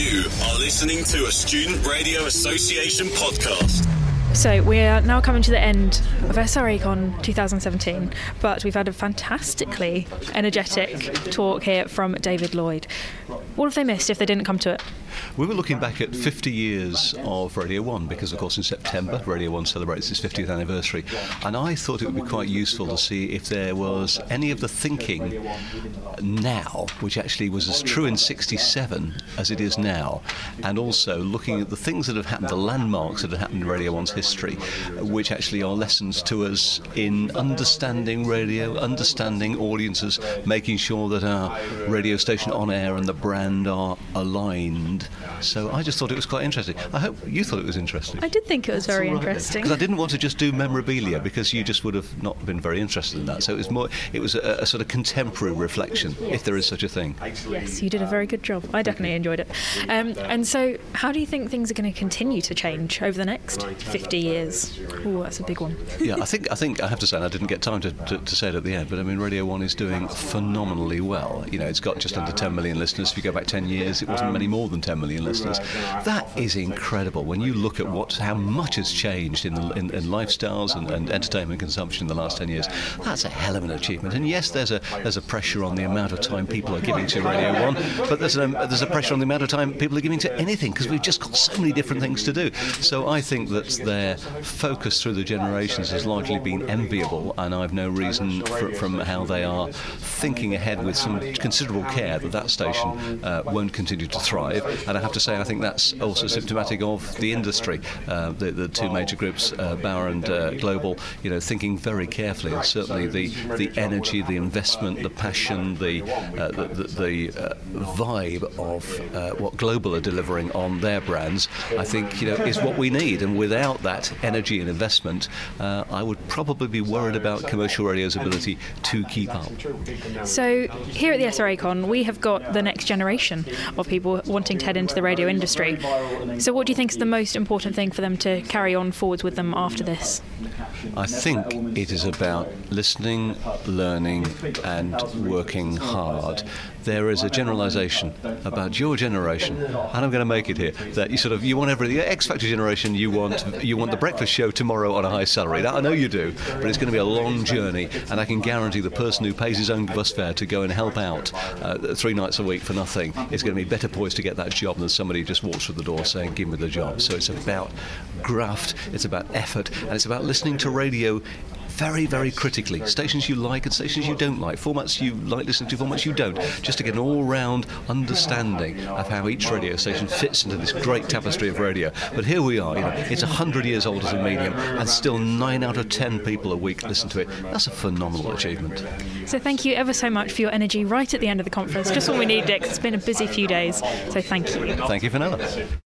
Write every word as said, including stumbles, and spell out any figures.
You are listening to a Student Radio Association podcast. So we are now coming to the end of SRAcon twenty seventeen, but we've had a fantastically energetic talk here from David Lloyd. What have they missed if they didn't come to it? We were looking back at fifty years of Radio one, because of course in September Radio one celebrates its fiftieth anniversary, and I thought it would be quite useful to see if there was any of the thinking now, which actually was as true in sixty-seven as it is now, and also looking at the things that have happened, the landmarks that have happened in Radio one's history, which actually are lessons to us in understanding radio, understanding audiences, making sure that our radio station on air and the brand are aligned. So I just thought it was quite interesting. I hope you thought it was interesting. I did think it was very interesting. Because I didn't want to just do memorabilia, because you just would have not been very interested in that. So it was more, it was a, a sort of contemporary reflection, if there is such a thing. Yes, you did a very good job. I definitely enjoyed it. Um, and so how do you think things are going to continue to change over the next fifty years? Oh, that's a big one. Yeah, I think I think I have to say, and I didn't get time to, to, to say it at the end, but I mean, Radio one is doing phenomenally well. You know, it's got just under ten million listeners. If you go back ten years, it wasn't many more than ten million listeners. That is incredible when you look at what how much has changed in, the, in, in lifestyles and, and entertainment consumption in the last ten years. That's a hell of an achievement. And yes, there's a there's a pressure on the amount of time people are giving to Radio one, but there's a, there's a pressure on the amount of time people are giving to anything, because we've just got so many different things to do. So I think that their focus through the generations has largely been enviable, and I've no reason for, from how they are thinking ahead with some considerable care that that station uh, won't continue to thrive. And I have to say, I think that's also symptomatic of the industry. Uh, the, the two major groups, uh, Bauer and uh, Global, you know, thinking very carefully, and certainly the the energy, the investment, the passion, the uh, the, the, the uh, vibe of uh, what Global are delivering on their brands, I think, you know, is what we need. And without that energy and investment, uh, I would probably be worried about commercial radio's ability to keep up. So here at the SRAcon, we have got the next generation of people wanting to head into the radio industry. So what do you think is the most important thing for them to carry on forwards with them after this? I think it is about listening, learning and working hard. There is a generalisation about your generation, and I'm going to make it here, that you sort of you want everything. X Factor generation, you want you want the breakfast show tomorrow on a high salary. Now, I know you do, but it's going to be a long journey, and I can guarantee the person who pays his own bus fare to go and help out uh, three nights a week for nothing is going to be better poised to get that job than somebody who just walks through the door saying, "Give me the job." So it's about graft, it's about effort, and it's about listening to radio very, very critically. Stations you like and stations you don't like. Formats you like listening to, formats you don't. Just to get an all-round understanding of how each radio station fits into this great tapestry of radio. But here we are, you know, it's one hundred years old as a medium, and still nine out of ten people a week listen to it. That's a phenomenal achievement. So thank you ever so much for your energy right at the end of the conference. Just what we need, Dick. It's been a busy few days, so thank you. Thank you, Fenella.